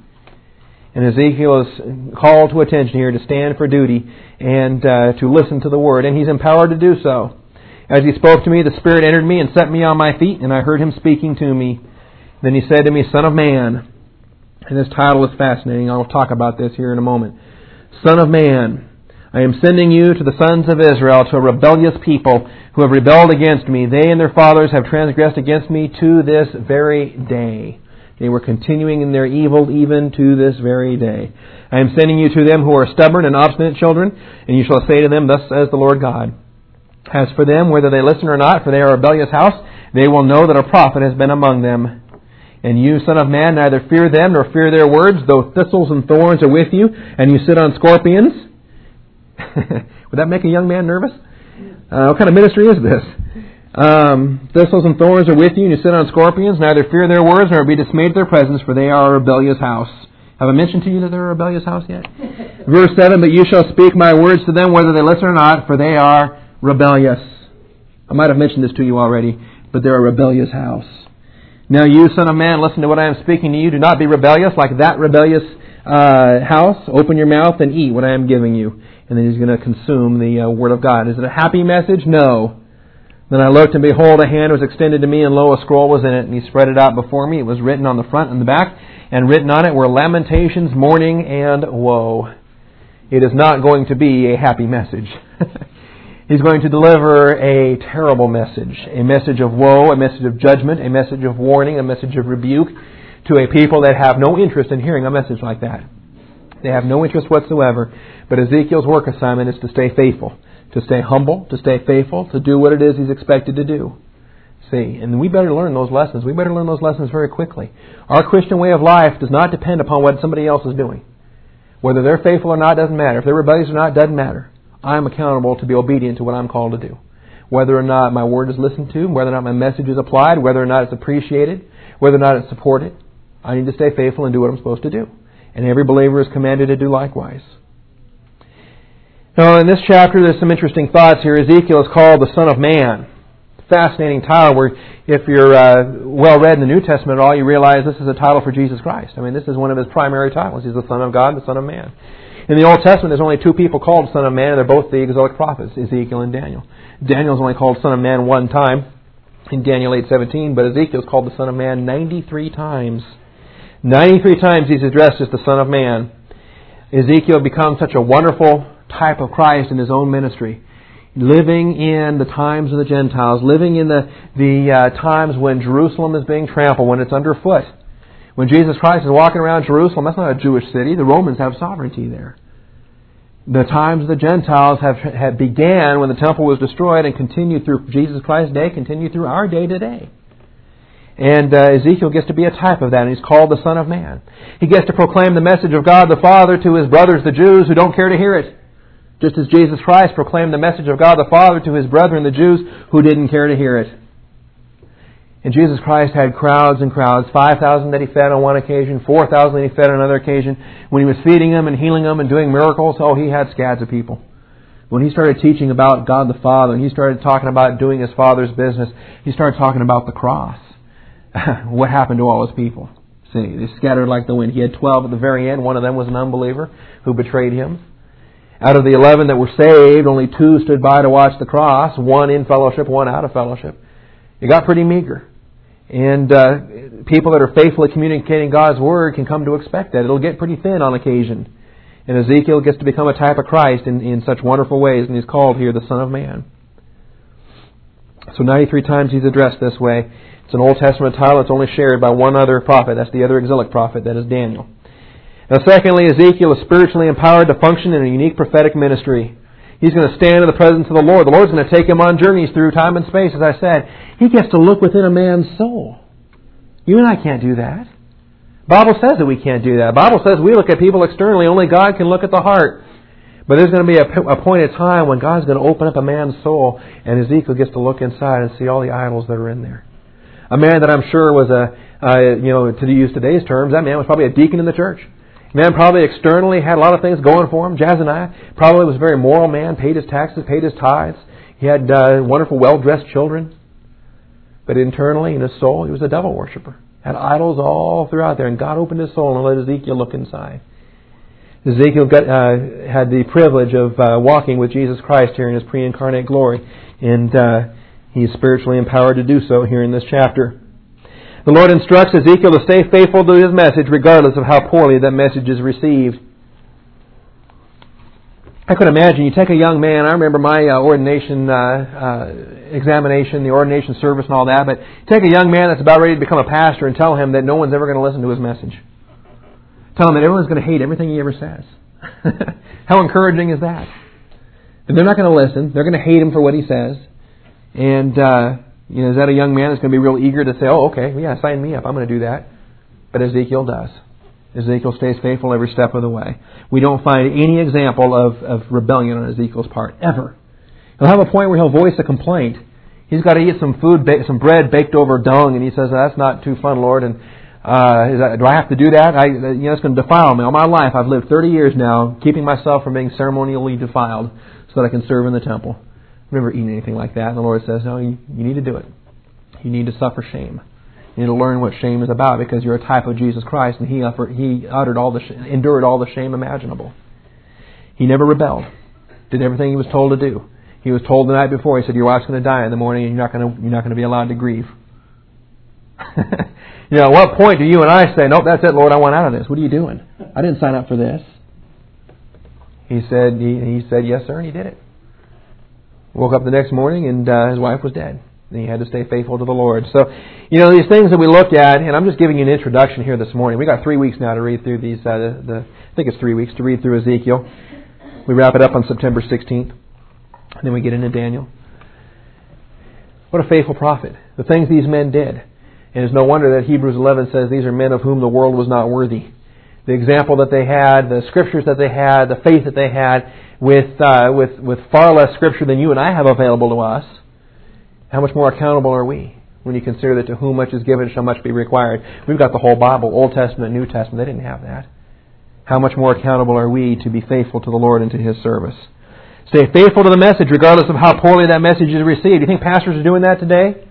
And Ezekiel is called to attention here to stand for duty and uh, to listen to the Word. And he's empowered to do so. As he spoke to me, the Spirit entered me and set me on my feet, and I heard Him speaking to me. Then He said to me, Son of man. And this title is fascinating. I'll talk about this here in a moment. Son of man, I am sending you to the sons of Israel, to a rebellious people who have rebelled against me. They and their fathers have transgressed against me to this very day. They were continuing in their evil even to this very day. I am sending you to them who are stubborn and obstinate children, and you shall say to them, Thus says the Lord God. As for them, whether they listen or not, for they are a rebellious house, they will know that a prophet has been among them. And you, son of man, neither fear them nor fear their words, though thistles and thorns are with you, and you sit on scorpions. Would that make a young man nervous? Uh, what kind of ministry is this? Um, thistles and thorns are with you, and you sit on scorpions. Neither fear their words, nor be dismayed at their presence, for they are a rebellious house. Have I mentioned to you that they're a rebellious house yet? Verse seven, But you shall speak my words to them, whether they listen or not, for they are rebellious. I might have mentioned this to you already, but they're a rebellious house. Now you, son of man, listen to what I am speaking to you. Do not be rebellious like that rebellious uh, house. Open your mouth and eat what I am giving you. And then he's going to consume the uh, Word of God. Is it a happy message? No. Then I looked, and behold, a hand was extended to me, and lo, a scroll was in it. And he spread it out before me. It was written on the front and the back, and written on it were lamentations, mourning, and woe. It is not going to be a happy message. He's going to deliver a terrible message, a message of woe, a message of judgment, a message of warning, a message of rebuke to a people that have no interest in hearing a message like that. They have no interest whatsoever. But Ezekiel's work assignment is to stay faithful. To stay humble, to stay faithful, to do what it is he's expected to do. See, and we better learn those lessons. We better learn those lessons very quickly. Our Christian way of life does not depend upon what somebody else is doing. Whether they're faithful or not doesn't matter. If they're rebellious or not doesn't matter. I'm accountable to be obedient to what I'm called to do. Whether or not my word is listened to, whether or not my message is applied, whether or not it's appreciated, whether or not it's supported, I need to stay faithful and do what I'm supposed to do. And every believer is commanded to do likewise. Now, in this chapter, there's some interesting thoughts here. Ezekiel is called the Son of Man. Fascinating title where if you're uh, well read in the New Testament at all, you realize this is a title for Jesus Christ. I mean, this is one of His primary titles. He's the Son of God, the Son of Man. In the Old Testament, there's only two people called Son of Man, and they're both the exilic prophets, Ezekiel and Daniel. Daniel's only called Son of Man one time in Daniel eight seventeen, but Ezekiel's called the Son of Man ninety-three times. ninety-three times he's addressed as the Son of Man. Ezekiel becomes such a wonderful type of Christ in his own ministry. Living in the times of the Gentiles, living in the, the uh, times when Jerusalem is being trampled, when it's underfoot. When Jesus Christ is walking around Jerusalem, that's not a Jewish city. The Romans have sovereignty there. The times of the Gentiles have, have began when the temple was destroyed and continued through Jesus Christ's day, continued through our day today. And uh, Ezekiel gets to be a type of that, and he's called the Son of Man. He gets to proclaim the message of God the Father to His brothers, the Jews, who don't care to hear it. Just as Jesus Christ proclaimed the message of God the Father to His brethren, the Jews, who didn't care to hear it. And Jesus Christ had crowds and crowds, five thousand that He fed on one occasion, four thousand that He fed on another occasion. When He was feeding them and healing them and doing miracles, oh, He had scads of people. When He started teaching about God the Father, and He started talking about doing His Father's business, He started talking about the cross. What happened to all His people? See, they scattered like the wind. He had twelve at the very end. One of them was an unbeliever who betrayed Him. Out of the eleven that were saved, only two stood by to watch the cross, one in fellowship, one out of fellowship. It got pretty meager. And uh, people that are faithfully communicating God's Word can come to expect that. It'll get pretty thin on occasion. And Ezekiel gets to become a type of Christ in, in such wonderful ways, and he's called here the Son of Man. So ninety-three times he's addressed this way. It's an Old Testament title. It's only shared by one other prophet. That's the other exilic prophet. That is Daniel. Now, secondly, Ezekiel is spiritually empowered to function in a unique prophetic ministry. He's going to stand in the presence of the Lord. The Lord's going to take him on journeys through time and space, as I said. He gets to look within a man's soul. You and I can't do that. The Bible says that we can't do that. The Bible says we look at people externally. Only God can look at the heart. But there's going to be a, a point in time when God's going to open up a man's soul, and Ezekiel gets to look inside and see all the idols that are in there. A man that I'm sure was a, uh, you know, to use today's terms, that man was probably a deacon in the church. Man probably externally had a lot of things going for him. Jazaniah probably was a very moral man, paid his taxes, paid his tithes. He had uh, wonderful, well-dressed children. But internally, in his soul, he was a devil worshiper. Had idols all throughout there. And God opened his soul and let Ezekiel look inside. Ezekiel got, uh, had the privilege of uh, walking with Jesus Christ here in His pre-incarnate glory. And uh, he is spiritually empowered to do so here in this chapter. The Lord instructs Ezekiel to stay faithful to his message regardless of how poorly that message is received. I could imagine, you take a young man, I remember my uh, ordination uh, uh, examination, the ordination service and all that, but take a young man that's about ready to become a pastor and tell him that no one's ever going to listen to his message. Tell him that everyone's going to hate everything he ever says. How encouraging is that? And they're not going to listen. They're going to hate him for what he says. And... Uh, You know, is that a young man that's going to be real eager to say, oh, okay, yeah, sign me up, I'm going to do that. But Ezekiel does. Ezekiel stays faithful every step of the way. We don't find any example of, of rebellion on Ezekiel's part, ever. He'll have a point where he'll voice a complaint. He's got to eat some food, some bread baked over dung, and he says, that's not too fun, Lord, and uh, is that, do I have to do that? I, you know, it's going to defile me. All my life, I've lived thirty years now, keeping myself from being ceremonially defiled so that I can serve in the temple. I've never eaten anything like that. And the Lord says, no, you, you need to do it. You need to suffer shame. You need to learn what shame is about because you're a type of Jesus Christ, and He offered, He uttered all the endured all the shame imaginable. He never rebelled. Did everything He was told to do. He was told the night before, He said, your wife's going to die in the morning, and you're not going to you're not going to be allowed to grieve. You know, at what point do you and I say, nope, that's it, Lord, I want out of this. What are you doing? I didn't sign up for this. He said, he, he said, yes, sir, and he did it. Woke up the next morning, and uh, his wife was dead. And he had to stay faithful to the Lord. So, you know, these things that we look at, and I'm just giving you an introduction here this morning. We got three weeks now to read through these, uh, the, the, I think it's three weeks to read through Ezekiel. We wrap it up on September sixteenth. And then we get into Daniel. What a faithful prophet. The things these men did. And it's no wonder that Hebrews eleven says these are men of whom the world was not worthy. The example that they had, the scriptures that they had, the faith that they had, with uh, with with far less scripture than you and I have available to us. How much more accountable are we when you consider that to whom much is given shall much be required? We've got the whole Bible, Old Testament, New Testament. They didn't have that. How much more accountable are we to be faithful to the Lord and to His service? Stay faithful to the message regardless of how poorly that message is received. Do you think pastors are doing that today?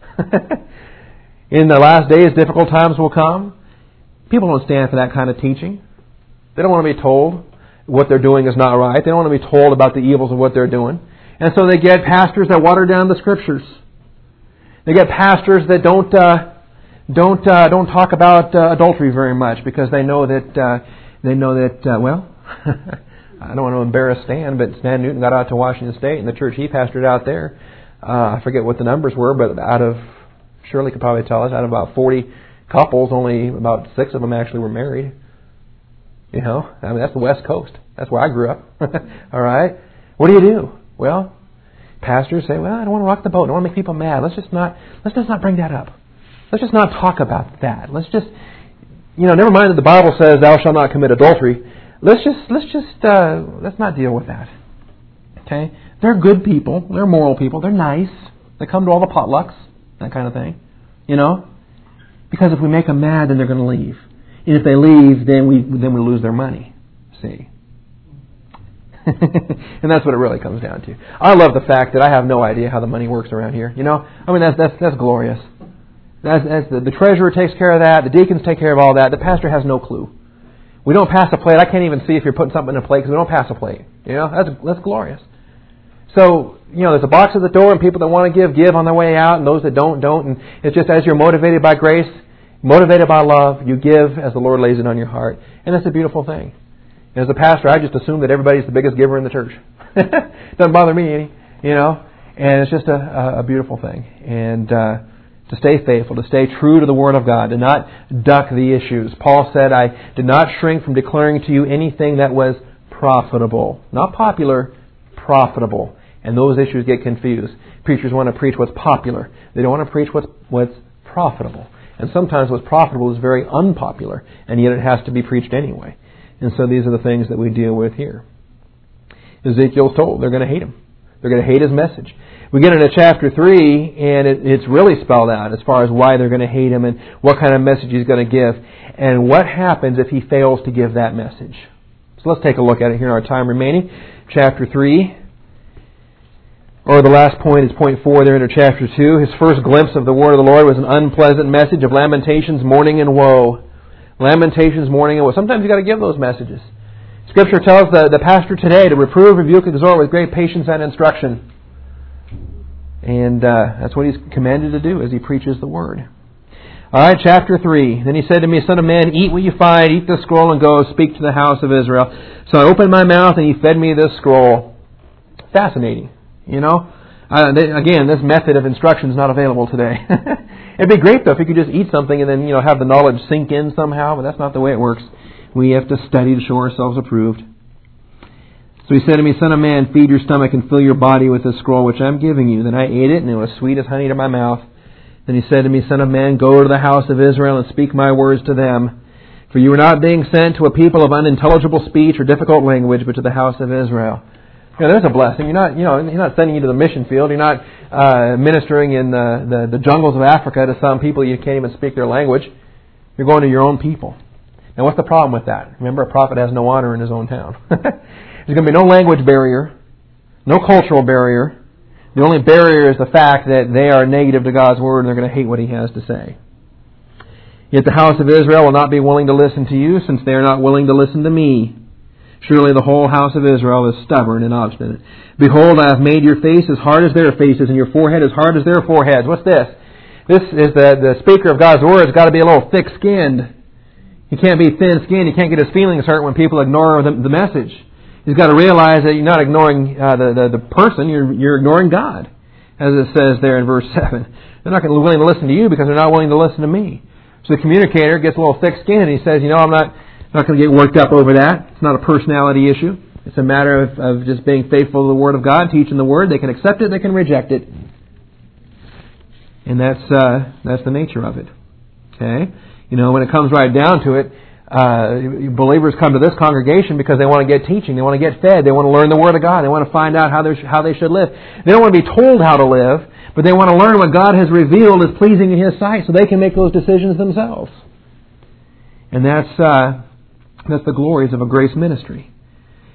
In the last days, difficult times will come. People don't stand for that kind of teaching. They don't want to be told what they're doing is not right. They don't want to be told about the evils of what they're doing. And so they get pastors that water down the Scriptures. They get pastors that don't uh, don't uh, don't talk about uh, adultery very much because they know that uh, they know that uh, well, I don't want to embarrass Stan, but Stan Newton got out to Washington State and the church he pastored out there. Uh, I forget what the numbers were, but out of Shirley could probably tell us out of about forty couples, only about six of them actually were married. You know, I mean that's the West Coast. That's where I grew up. All right, what do you do? Well, pastors say, well, I don't want to rock the boat. I don't want to make people mad. Let's just not, let's just not bring that up. Let's just not talk about that. Let's just, you know, never mind that the Bible says thou shalt not commit adultery. Let's just, let's just, uh, let's not deal with that. Okay? They're good people. They're moral people. They're nice. They come to all the potlucks, that kind of thing. You know? Because if we make them mad, then they're going to leave. And if they leave, then we, then we lose their money. See? And that's what it really comes down to. I love the fact that I have no idea how the money works around here. You know, I mean that's that's that's glorious. That's, that's the, the treasurer takes care of that. The deacons take care of all that. The pastor has no clue. We don't pass a plate. I can't even see if you're putting something in a plate because we don't pass a plate. You know, that's that's glorious. So you know, there's a box at the door, and people that want to give give on their way out, and those that don't don't. And it's just as you're motivated by grace, motivated by love, you give as the Lord lays it on your heart, and that's a beautiful thing. As a pastor, I just assume that everybody's the biggest giver in the church. Doesn't bother me any, you know. And it's just a, a beautiful thing. And uh, to stay faithful, to stay true to the Word of God, to not duck the issues. Paul said, I did not shrink from declaring to you anything that was profitable. Not popular, profitable. And those issues get confused. Preachers want to preach what's popular. They don't want to preach what's, what's profitable. And sometimes what's profitable is very unpopular, and yet it has to be preached anyway. And so these are the things that we deal with here. Ezekiel's told they're going to hate him. They're going to hate his message. We get into chapter three, and it, it's really spelled out as far as why they're going to hate him and what kind of message he's going to give, and what happens if he fails to give that message. So let's take a look at it here in our time remaining. Chapter three, or the last point is point four there into chapter two. His first glimpse of the word of the Lord was an unpleasant message of lamentations, mourning, and woe. Lamentations, mourning, and woe. Sometimes you've got to give those messages. Scripture tells the, the pastor today to reprove, rebuke, exhort with great patience and instruction. And uh, that's what he's commanded to do as he preaches the word. All right, chapter three. Then he said to me, Son of man, eat what you find, eat this scroll and go, speak to the house of Israel. So I opened my mouth and he fed me this scroll. Fascinating, you know. Uh, they, again, this method of instruction is not available today. It'd be great, though, if you could just eat something and then, you know, have the knowledge sink in somehow, but that's not the way it works. We have to study to show ourselves approved. So he said to me, Son of man, feed your stomach and fill your body with this scroll which I'm giving you. Then I ate it, and it was sweet as honey to my mouth. Then he said to me, Son of man, go to the house of Israel and speak my words to them. For you are not being sent to a people of unintelligible speech or difficult language, but to the house of Israel. You know, there's a blessing. You're not, you know, you're not sending you to the mission field. You're not uh, ministering in the, the, the jungles of Africa to some people you can't even speak their language. You're going to your own people. Now, what's the problem with that? Remember, a prophet has no honor in his own town. There's going to be no language barrier, no cultural barrier. The only barrier is the fact that they are negative to God's word and they're going to hate what He has to say. Yet the house of Israel will not be willing to listen to you, since they are not willing to listen to me. Surely the whole house of Israel is stubborn and obstinate. Behold, I have made your face as hard as their faces, and your forehead as hard as their foreheads. What's this? This is the, the speaker of God's word has got to be a little thick-skinned. He can't be thin-skinned. He can't get his feelings hurt when people ignore the, the message. He's got to realize that you're not ignoring uh, the, the, the person, you're, you're ignoring God, as it says there in verse seven. They're not willing to listen to you because they're not willing to listen to me. So the communicator gets a little thick-skinned and he says, you know, I'm not... I'm not going to get worked up over that. It's not a personality issue. It's a matter of, of just being faithful to the Word of God, teaching the Word. They can accept it, they can reject it. And that's uh, that's the nature of it. Okay? You know, when it comes right down to it, uh, believers come to this congregation because they want to get teaching, they want to get fed, they want to learn the Word of God, they want to find out how, how they should live. They don't want to be told how to live, but they want to learn what God has revealed is pleasing in His sight so they can make those decisions themselves. And that's... Uh, That's the glories of a grace ministry.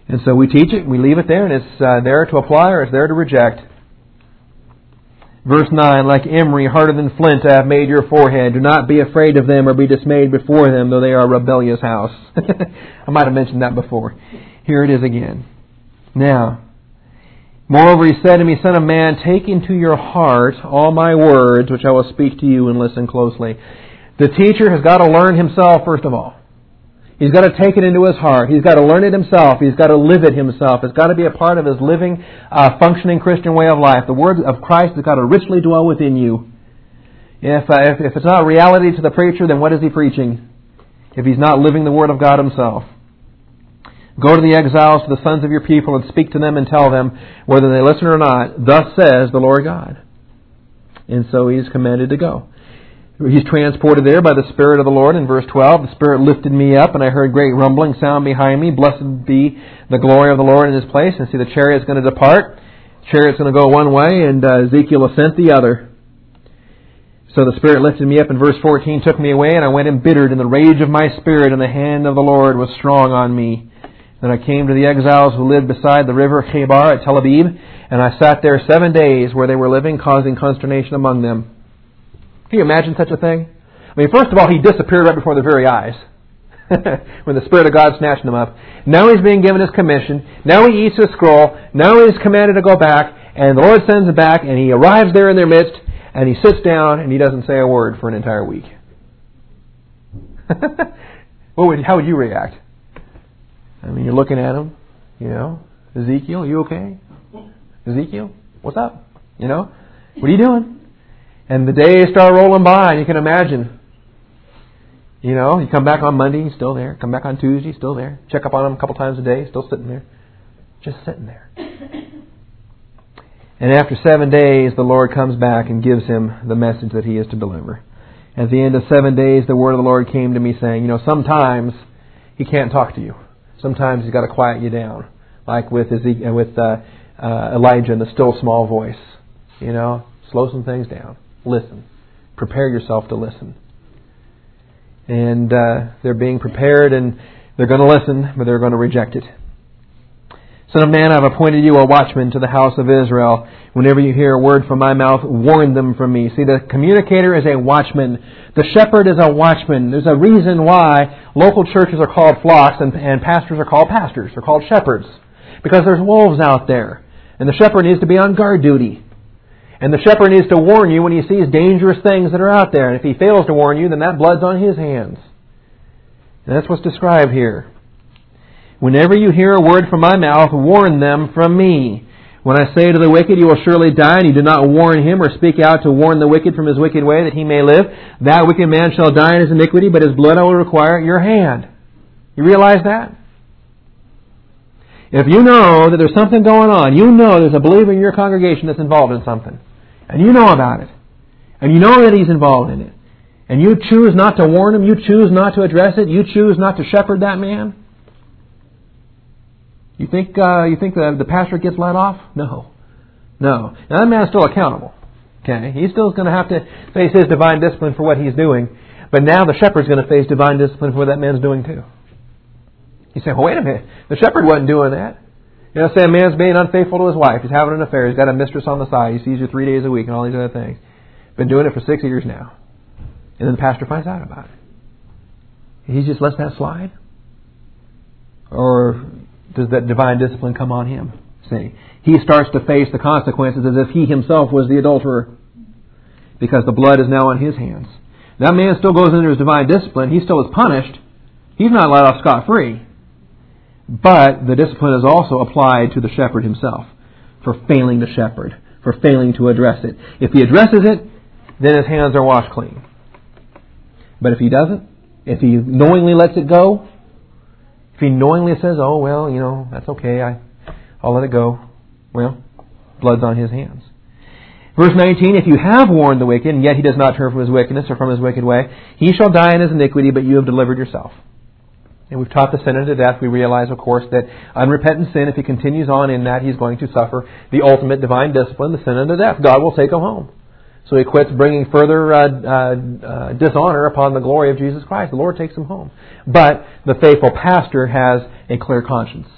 And so we teach it, we leave it there, and it's uh, there to apply or it's there to reject. Verse nine, like emery, harder than flint, I have made your forehead. Do not be afraid of them or be dismayed before them, though they are a rebellious house. I might have mentioned that before. Here it is again. Now, moreover, he said to me, Son of man, take into your heart all my words, which I will speak to you, and listen closely. The teacher has got to learn himself, first of all. He's got to take it into his heart. He's got to learn it himself. He's got to live it himself. It's got to be a part of his living, uh, functioning Christian way of life. The Word of Christ has got to richly dwell within you. If, uh, if, if it's not a reality to the preacher, then what is he preaching? If he's not living the Word of God himself. Go to the exiles, to the sons of your people, and speak to them and tell them, whether they listen or not, thus says the Lord God. And so he's commanded to go. He's transported there by the Spirit of the Lord in verse twelve. The Spirit lifted me up, and I heard great rumbling sound behind me. Blessed be the glory of the Lord in His place. And see, the chariot's going to depart. The chariot's going to go one way, and uh, Ezekiel ascent the other. So the Spirit lifted me up in verse fourteen, took me away, and I went embittered in the rage of my spirit, and the hand of the Lord was strong on me. Then I came to the exiles who lived beside the river Chebar at Tel Aviv, and I sat there seven days where they were living, causing consternation among them. Can you imagine such a thing? I mean, first of all, he disappeared right before their very eyes when the Spirit of God snatched him up. Now he's being given his commission. Now he eats his scroll. Now he's commanded to go back, and the Lord sends him back, and he arrives there in their midst, and he sits down, and he doesn't say a word for an entire week. what would, how would you react? I mean, you're looking at him, you know, Ezekiel, you okay? Ezekiel, what's up? You know, what are you doing? And the days start rolling by, and you can imagine. You know, you come back on Monday, he's still there. Come back on Tuesday, still there. Check up on him a couple times a day, still sitting there. Just sitting there. And after seven days, the Lord comes back and gives him the message that he is to deliver. At the end of seven days, the word of the Lord came to me saying, you know, sometimes he can't talk to you. Sometimes he's got to quiet you down. Like with Ezekiel, with uh, uh, Elijah in the still small voice. You know, slow some things down. Listen. Prepare yourself to listen. And uh, they're being prepared, and they're going to listen, but they're going to reject it. Son of man, I have appointed you a watchman to the house of Israel. Whenever you hear a word from my mouth, warn them from me. See, the communicator is a watchman. The shepherd is a watchman. There's a reason why local churches are called flocks and, and pastors are called pastors. They're called shepherds. Because there's wolves out there. And the shepherd needs to be on guard duty. And the shepherd needs to warn you when he sees dangerous things that are out there. And if he fails to warn you, then that blood's on his hands. And that's what's described here. Whenever you hear a word from my mouth, warn them from me. When I say to the wicked, you will surely die, and you do not warn him or speak out to warn the wicked from his wicked way, that he may live, that wicked man shall die in his iniquity, but his blood I will require at your hand. You realize that? If you know that there's something going on, you know there's a believer in your congregation that's involved in something, and you know about it, and you know that he's involved in it, and you choose not to warn him, you choose not to address it, you choose not to shepherd that man, you think uh, you think the, the pastor gets let off? No. No. Now that man's still accountable. Okay? He's still going to have to face his divine discipline for what he's doing, but now the shepherd's going to face divine discipline for what that man's doing too. You say, well, wait a minute. The shepherd wasn't doing that. You know, say a man's being unfaithful to his wife. He's having an affair. He's got a mistress on the side. He sees you three days a week and all these other things. Been doing it for six years now. And then the pastor finds out about it. He just lets that slide? Or does that divine discipline come on him? See, he starts to face the consequences as if he himself was the adulterer. Because the blood is now on his hands. That man still goes under his divine discipline. He still is punished. He's not let off scot-free. But the discipline is also applied to the shepherd himself for failing to shepherd, for failing to address it. If he addresses it, then his hands are washed clean. But if he doesn't, if he knowingly lets it go, if he knowingly says, oh, well, you know, that's okay, I, I'll let it go, well, blood's on his hands. Verse nineteen, if you have warned the wicked, and yet he does not turn from his wickedness or from his wicked way, he shall die in his iniquity, but you have delivered yourself. And we've taught the sinner to death. We realize, of course, that unrepentant sin, if he continues on in that, he's going to suffer the ultimate divine discipline, the sin unto death. God will take him home. So he quits bringing further uh, uh, uh, dishonor upon the glory of Jesus Christ. The Lord takes him home. But the faithful pastor has a clear conscience.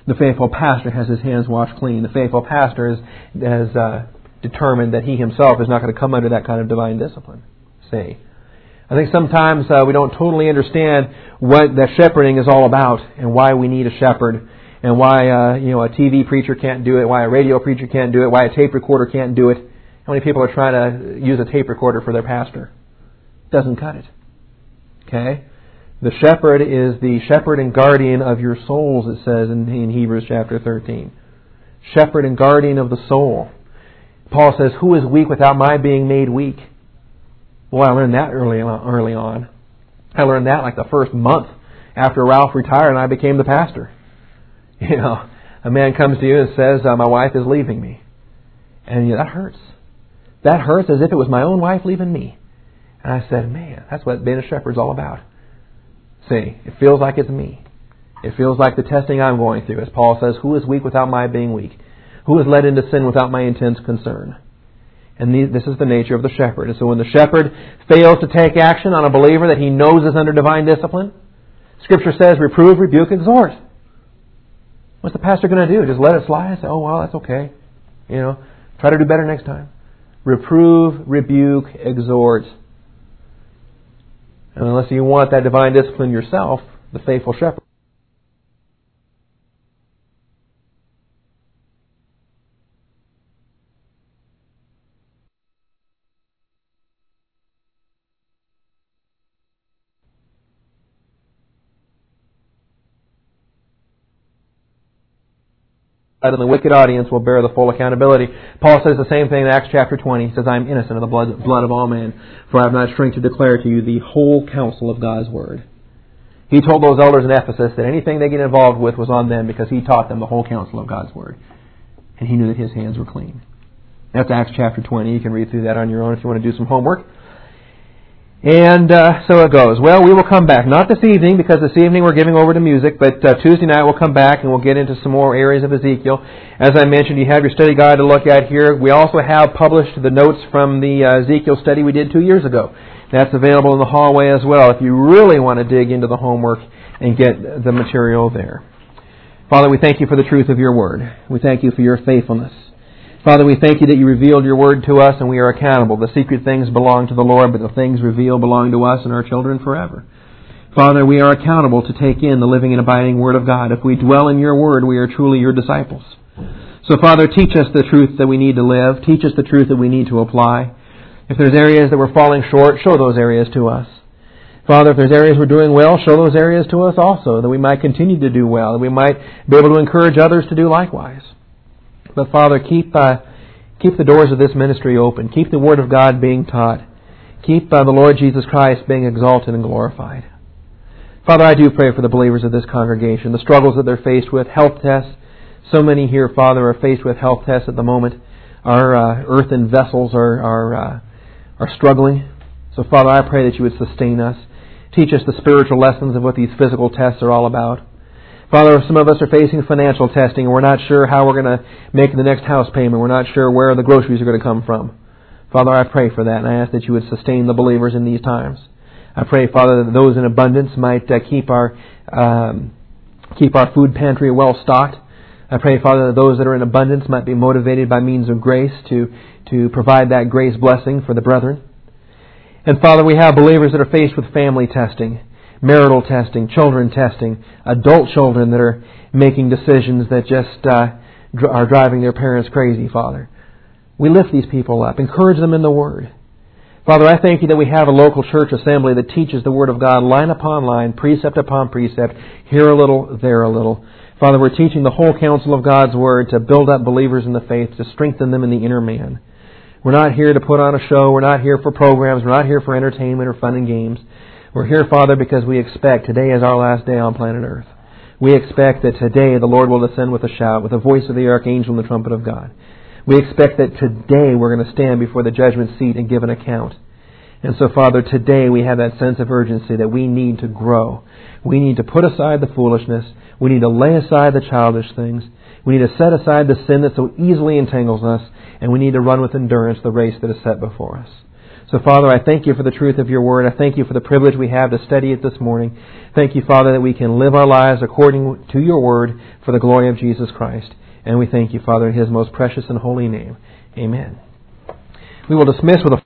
The faithful pastor has his hands washed clean. The faithful pastor is, has uh, determined that he himself is not going to come under that kind of divine discipline. See? I think sometimes uh, we don't totally understand what that shepherding is all about and why we need a shepherd and why uh, you know a T V preacher can't do it, why a radio preacher can't do it, why a tape recorder can't do it. How many people are trying to use a tape recorder for their pastor? Doesn't cut it. Okay? The shepherd is the shepherd and guardian of your souls, it says in, in Hebrews chapter thirteen. Shepherd and guardian of the soul. Paul says, who is weak without my being made weak? Well, I learned that early on, early on. I learned that like the first month after Ralph retired and I became the pastor. You know, a man comes to you and says, uh, my wife is leaving me. And you know, that hurts. That hurts as if it was my own wife leaving me. And I said, man, that's what being a shepherd's all about. See, it feels like it's me. It feels like the testing I'm going through. As Paul says, who is weak without my being weak? Who is led into sin without my intense concern? And this is the nature of the shepherd. And so when the shepherd fails to take action on a believer that he knows is under divine discipline, Scripture says, reprove, rebuke, exhort. What's the pastor going to do? Just let it slide and say, oh, well, that's okay. You know, try to do better next time. Reprove, rebuke, exhort. And unless you want that divine discipline yourself, the faithful shepherd. And the wicked audience will bear the full accountability. Paul says the same thing in Acts chapter twenty. He says, I am innocent of the blood, blood of all men, for I have not strength to declare to you the whole counsel of God's word. He told those elders in Ephesus that anything they get involved with was on them because he taught them the whole counsel of God's word. And he knew that his hands were clean. That's Acts chapter twenty. You can read through that on your own if you want to do some homework. And uh, so it goes. Well, we will come back. Not this evening, because this evening we're giving over to music, but uh, Tuesday night we'll come back and we'll get into some more areas of Ezekiel. As I mentioned, you have your study guide to look at here. We also have published the notes from the uh, Ezekiel study we did two years ago. That's available in the hallway as well if you really want to dig into the homework and get the material there. Father, we thank you for the truth of your word. We thank you for your faithfulness. Father, we thank you that you revealed your word to us and we are accountable. The secret things belong to the Lord, but the things revealed belong to us and our children forever. Father, we are accountable to take in the living and abiding word of God. If we dwell in your word, we are truly your disciples. So, Father, teach us the truth that we need to live. Teach us the truth that we need to apply. If there's areas that we're falling short, show those areas to us. Father, if there's areas we're doing well, show those areas to us also, that we might continue to do well, that we might be able to encourage others to do likewise. But Father, keep uh, keep the doors of this ministry open. Keep the Word of God being taught. Keep uh, the Lord Jesus Christ being exalted and glorified. Father, I do pray for the believers of this congregation, the struggles that they're faced with, health tests. So many here, Father, are faced with health tests at the moment. Our uh, earthen vessels are are uh, are struggling. So, Father, I pray that you would sustain us. Teach us the spiritual lessons of what these physical tests are all about. Father, some of us are facing financial testing and we're not sure how we're going to make the next house payment. We're not sure where the groceries are going to come from. Father, I pray for that and I ask that you would sustain the believers in these times. I pray, Father, that those in abundance might uh, keep our um, keep our food pantry well stocked. I pray, Father, that those that are in abundance might be motivated by means of grace to, to provide that grace blessing for the brethren. And Father, we have believers that are faced with family testing, marital testing, children testing, adult children that are making decisions that just uh, dr- are driving their parents crazy, Father. We lift these people up. Encourage them in the Word. Father, I thank you that we have a local church assembly that teaches the Word of God line upon line, precept upon precept, here a little, there a little. Father, we're teaching the whole counsel of God's Word to build up believers in the faith, to strengthen them in the inner man. We're not here to put on a show. We're not here for programs. We're not here for entertainment or fun and games. We're here, Father, because we expect today is our last day on planet Earth. We expect that today the Lord will descend with a shout, with the voice of the archangel and the trumpet of God. We expect that today we're going to stand before the judgment seat and give an account. And so, Father, today we have that sense of urgency that we need to grow. We need to put aside the foolishness. We need to lay aside the childish things. We need to set aside the sin that so easily entangles us. And we need to run with endurance the race that is set before us. So, Father, I thank you for the truth of your word. I thank you for the privilege we have to study it this morning. Thank you, Father, that we can live our lives according to your word for the glory of Jesus Christ. And we thank you, Father, in his most precious and holy name. Amen. We will dismiss with a